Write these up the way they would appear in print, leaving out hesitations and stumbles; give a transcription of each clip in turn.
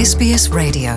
SBS Radio.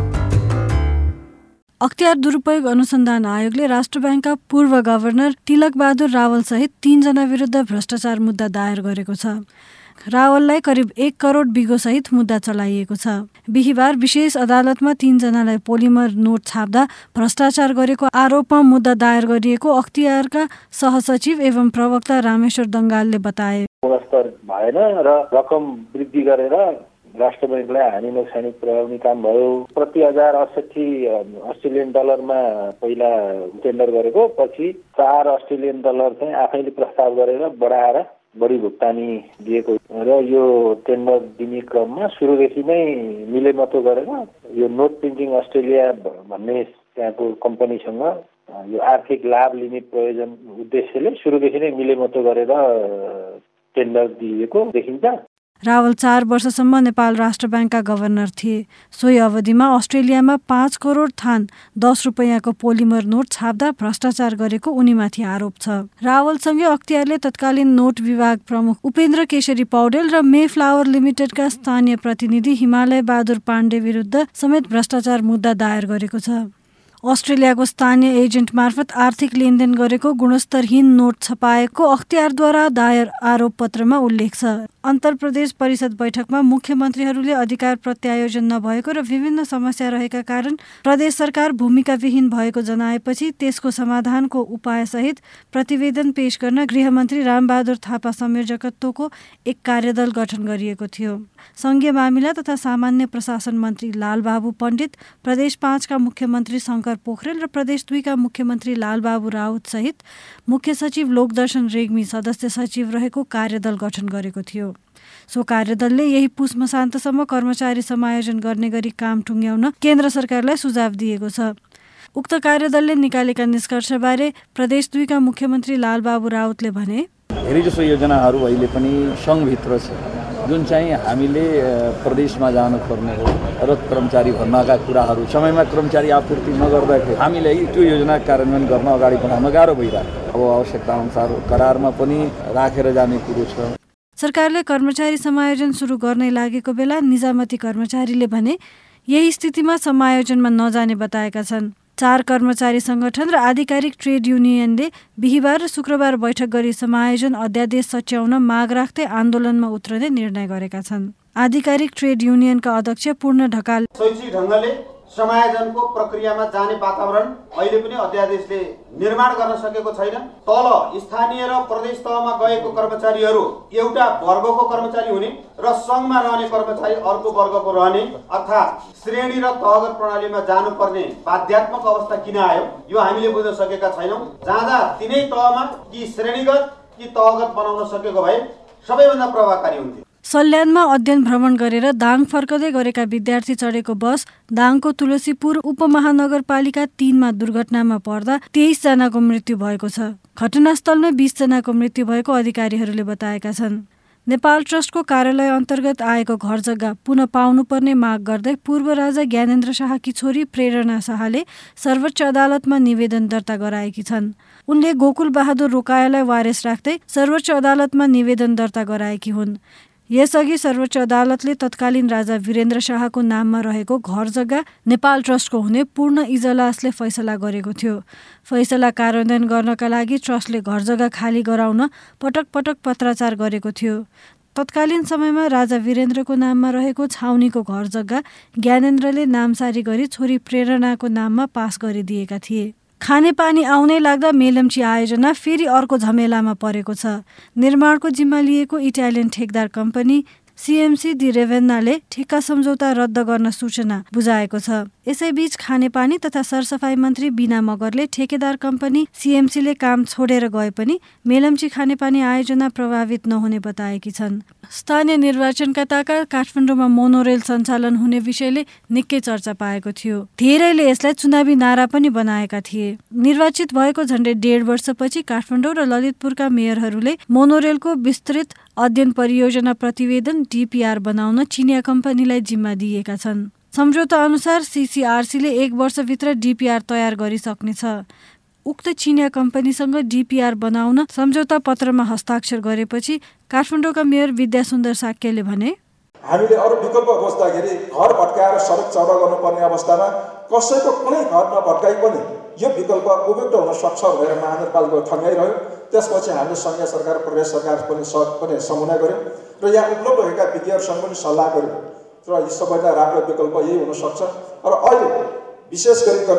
अख्तियार दुरुपयोग अनुसन्धान आयोगले राष्ट्र ब्याङ्कका पूर्व गभर्नर तिलक बहादुर रावल सहित 3 जना विरुद्ध भ्रष्टाचार मुद्दा दायर गरेको छ। रावललाई करिब 1 करोड बिगो सहित मुद्दा चलाइएको छ। बिहीबार विशेष अदालतमा 3 जनालाई पोलिमर नोट छाप्दा भ्रष्टाचार गरेको आरोपमा मुद्दा दायर गरिएको अख्तियारका सहसचिव एवं प्रवक्ता रामेश्वर दङ्गालले बताए। गुणस्तर भएन र रकम वृद्धि गरेर राष्ट्र बैंकलाई हानि नोक्सानी पुर्याउने काम भयो। प्रति 1068 अस्ट्रेलियन डलरमा पहिला टेन्डर गरेको, पछि 4 अस्ट्रेलियन डलर चाहिँ आफैले प्रस्ताव गरेर बढाएर बढी भुक्तानी दिएको र यो टेन्डर दिने क्रममा सुरुदेखि नै मिलेमतो गरेर यो नोट प्रिन्टिङ अस्ट्रेलिया भन्ने त्यहाँको कम्पनीसँग यो आर्थिक लाभ लिने प्रयोजन उद्देश्यले सुरुदेखि नै मिलेमतो गरेर टेन्डर दिएको देखिन्छ। रावल 4 वर्षसम्म नेपाल राष्ट्र ब्याङ्कका गभर्नर थिए। सोही अवधिमा अस्ट्रेलियामा 5 करोड थान 10 रुपैयाँको पोलिमर नोट छाप्दा भ्रष्टाचार गरेको उनीमाथि आरोप छ। रावलसँगै अख्तियारले तत्कालीन नोट विभाग प्रमुख उपेन्द्र केशरी पौडेल र मेफ्लावर लिमिटेडका स्थानीय प्रतिनिधि हिमालय बहादुर पाण्डे विरुद्ध समेत भ्रष्टाचार मुद्दा दायर गरेको छ। अस्ट्रेलियाको स्थानीय एजेन्ट मार्फत आर्थिक लेनदेन गरेको गुणस्तरहीन नोट छपाएको अख्तियारद्वारा दायर आरोप पत्रमा उल्लेख छ। अन्तर प्रदेश परिषद बैठकमा मुख्यमन्त्रीहरूले अधिकार प्रत्यायोजन नभएको र विभिन्न समस्या रहेका कारण प्रदेश सरकार भूमिकाविहीन भएको जनाएपछि त्यसको समाधानको उपायसहित प्रतिवेदन पेश गर्न गृहमन्त्री रामबहादुर थापा संयोजकत्वको एक कार्यदल गठन गरिएको थियो। सङ्घीय मामिला तथा सामान्य प्रशासन मन्त्री लालबाबु पण्डित, प्रदेश 5 का मुख्यमन्त्री शङ्कर पोखरेल र प्रदेश 2 का मुख्यमन्त्री लालबाबु राउत सहित मुख्य सचिव लोकदर्शन रेग्मी सदस्य सचिव रहेको कार्यदल गठन गरेको थियो। सो कार्यदलले यही पुस मसान्तसम्म कर्मचारी समायोजन गर्ने गरी काम टुङ्ग्याउन केन्द्र सरकारलाई सुझाव दिएको छ। उक्त कार्यदलले निकालेका निष्कर्षबारे प्रदेश 2 का मुख्यमन्त्री लालबाबु राउतले भने, धेरैजसो योजनाहरू अहिले पनि सङ्घभित्र छ, जुन चाहिँ हामीले प्रदेशमा जानुपर्ने हो र कर्मचारी भर्नाका कुराहरू समयमा कर्मचारी आपूर्ति नगर्दाखेरि हामीलाई त्यो योजना कार्यान्वयन गर्न अगाडि बढाउन गाह्रो भइरहेको। अब आवश्यकताअनुसार करारमा पनि राखेर जाने कुरो छ। सरकारले कर्मचारी समायोजन सुरु गर्नै लागेको बेला निजामती कर्मचारीले भने यही स्थितिमा समायोजनमा नजाने बताएका छन्। 4 कर्मचारी संगठन र आधिकारिक ट्रेड युनियनले बिहीबार र शुक्रबार बैठक गरी समायोजन अध्यादेश सच्याउन माग राख्दै आन्दोलनमा उत्रने निर्णय गरेका छन्। आधिकारिक ट्रेड युनियनका अध्यक्ष पूर्ण ढकाल, शैक्षिक ढङ्गले समायोजनको प्रक्रियामा जाने वातावरण अहिले पनि अध्यादेशले निर्माण गर्न सकेको छैन। तल स्थानीय र प्रदेश तहमा गएको कर्मचारीहरू एउटा वर्गको कर्मचारी हुने र सङ्घमा रहने कर्मचारी अर्को वर्गको रहने, अर्थात् श्रेणी र तहगत प्रणालीमा जानुपर्ने बाध्यात्मक अवस्था किन आयो यो हामीले बुझ्न सकेका छैनौँ। जाँदा तिनै तहमा कि श्रेणीगत कि तहगत बनाउन सकेको भए सबैभन्दा प्रभावकारी हुन्थ्यो। सल्यानमा अध्ययन भ्रमण गरेर दाङ फर्कदै गरेका विद्यार्थी चढेको बस दाङको तुलसीपुर उपमहानगरपालिका 3 मा दुर्घटनामा पर्दा 23 जनाको मृत्यु भएको छ। घटनास्थलमै 20 जनाको मृत्यु भएको अधिकारीहरूले बताएका छन्। नेपाल ट्रस्टको कार्यालय अन्तर्गत आएको घर जग्गा पुनः पाउनुपर्ने माग गर्दै पूर्व राजा ज्ञानेन्द्र शाहकी छोरी प्रेरणा शाहले सर्वोच्च अदालतमा निवेदन दर्ता गराएकी छन्। उनले गोकुल बहादुर रोकायालाई वारेस राख्दै सर्वोच्च अदालतमा निवेदन दर्ता गराएकी हुन्। यसअघि सर्वोच्च अदालतले तत्कालीन राजा वीरेन्द्र शाहको नाममा रहेको घर जग्गा नेपाल ट्रस्टको हुने पूर्ण इजलासले फैसला गरेको थियो। फैसला कार्यान्वयन गर्नका लागि ट्रस्टले घर जग्गा खाली गराउन पटक पटक पत्राचार गरेको थियो। तत्कालीन समयमा राजा वीरेन्द्रको नाममा रहेको छाउनीको घर जग्गा ज्ञानेन्द्रले नामसारी गरी छोरी प्रेरणाको नाममा पास गरिदिएका थिए। खानेपानी आउनै लाग्दा मेलम्ची आयोजना फेरि अर्को झमेलामा परेको छ। निर्माणको जिम्मा लिएको इटालियन ठेकदार कम्पनी CMC दि रेभेन्नाले ठेक्का सम्झौता रद्द गर्न सूचना बुझाएको छ। यसैबीच खानेपानी तथा सरसफाई मन्त्री बिना मगरले ठेकेदार कम्पनी CMCले काम छोडेर गए पनि मेलम्ची खानेपानी आयोजना प्रभावित नहुने बताएकी छन्। स्थानीय निर्वाचनका ताका काठमाडौँमा मोनोरेल सञ्चालन हुने विषयले निकै चर्चा पाएको थियो। धेरैले यसलाई चुनावी नारा पनि बनाएका थिए। निर्वाचित भएको झन्डै 1.5 वर्षपछि काठमाडौँ र ललितपुरका मेयरहरूले मोनोरेलको विस्तृत अध्ययन परियोजना प्रतिवेदन DPR बनाउन चिनिया कम्पनीलाई जिम्मा दिएका छन्। सम्झौता अनुसार CCRCले 1 वर्षभित्र DPR तयार गरिसक्नेछ। उक्त चिनिया कम्पनीसँग DPR बनाउन सम्झौता पत्रमा हस्ताक्षर गरेपछि काठमाडौँका मेयर विद्यासुन्दर साक्यले भने, हामीले अरू विकल्प खोज्दाखेरि घर भट्काएर सडक चौडा गर्नुपर्ने अवस्थामा कसैको कुनै घर नभट्काइ पनि यो विकल्प उपयुक्त हुन सक्छ भनेर महानगरपालिका ठम्याइरह्यो। त्यसपछि हामीले सङ्घीय सरकार प्रदेश सरकार पनि समन्वय गऱ्यौँ र यहाँ उपलब्ध भएका विज्ञहरूसँग पनि सल्लाह गऱ्यौँ र यी सबैभन्दा राम्रो विकल्प यही हुनसक्छ। र अहिले विशेष गरिकन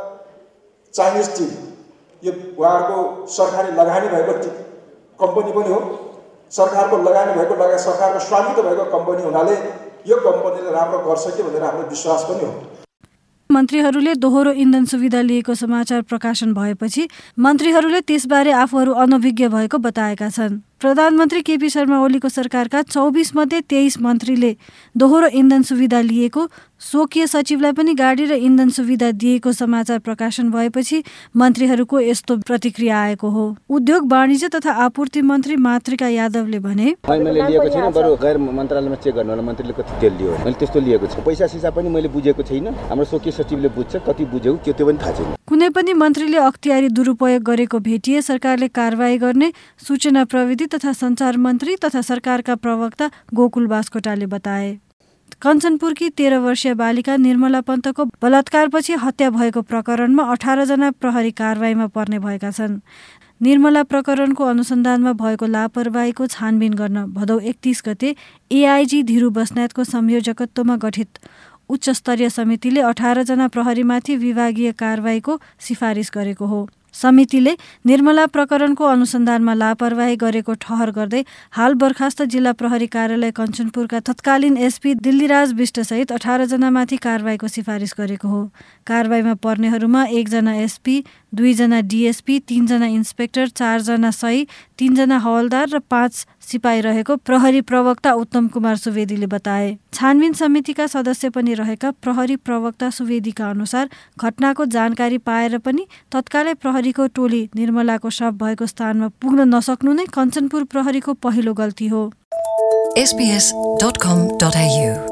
चाइनिज टिम यो उहाँहरूको सरकारी लगानी भएको कम्पनी पनि हो, सरकारको लगानी भएको सरकारको स्वामित्व भएको कम्पनी हुनाले यो कम्पनीले राम्रो गर्छ कि भनेर हाम्रो विश्वास पनि हो। मन्त्रीहरूले दोहोरो इन्धन सुविधा लिएको समाचार प्रकाशन भएपछि मन्त्रीहरूले त्यसबारे आफूहरू अनभिज्ञ भएको बताएका छन्। प्रधानमन्त्री केपी शर्मा ओलीको सरकारका 24 मध्ये 23 मन्त्रीले दोहोरो इन्धन सुविधा लिएको, स्वकीय सचिवलाई पनि गाडी र इन्धन सुविधा दिएको समाचार प्रकाशन भएपछि मन्त्रीहरूको यस्तो प्रतिक्रिया आएको हो। उद्योग वाणिज्य तथा आपूर्ति मन्त्री मातृका यादवले भने, मैले लिएको छैन, बरु गैर मन्त्रालयमा चेक गर्नु होला मन्त्रीले कति तेल लियो, मैले त्यस्तो लिएको छु। पैसा सिसा पनि मैले बुझेको छैन, हाम्रो स्वकीय सचिवले बुझ्छ, कति बुझेको त्यो पनि थाहा छैन। कुनै पनि मन्त्रीले अख्तियारी दुरुपयोग गरेको भेटिए सरकारले कारबाही गर्ने सूचना प्रविधि तथा सञ्चार मन्त्री तथा सरकारका प्रवक्ता गोकुल बास्कोटाले बताए। कञ्चनपुरकी 13 वर्षीय बालिका निर्मला पन्तको बलात्कारपछि हत्या भएको प्रकरणमा 18 जना प्रहरी कारबाहीमा पर्ने भएका छन्। निर्मला प्रकरणको अनुसन्धानमा भएको लापरवाहीको छानबिन गर्न भदौ 31 गते एआइजी धिरु बस्नेतको संयोजकत्वमा गठित उच्च स्तरीय समितिले 18 जना प्रहरीमाथि विभागीय कारबाहीको सिफारिस गरेको हो। समितिले निर्मला प्रकरणको अनुसन्धानमा लापरवाही गरेको ठहर गर्दै हाल बर्खास्त जिल्ला प्रहरी कार्यालय कञ्चनपुरका तत्कालीन एसपी दिल्लीराज विष्टसहित 18 जनामाथि कारबाहीको सिफारिस गरेको हो। कारबाहीमा पर्नेहरूमा 1 जना एसपी, 2 जना डिएसपी, 3 जना इन्सपेक्टर, 4 जना सही, 3 जना हवलदार र 5 सिपाही रहेको प्रहरी प्रवक्ता उत्तम कुमार सुवेदीले बताए। छानबिन समितिका सदस्य पनि रहेका प्रहरी प्रवक्ता सुवेदीका अनुसार घटनाको जानकारी पाएर पनि तत्कालै प्रहरीको टोली निर्मलाको शव भएको स्थानमा पुग्न नसक्नु नै कञ्चनपुर प्रहरीको पहिलो गल्ती हो। SBS.com.au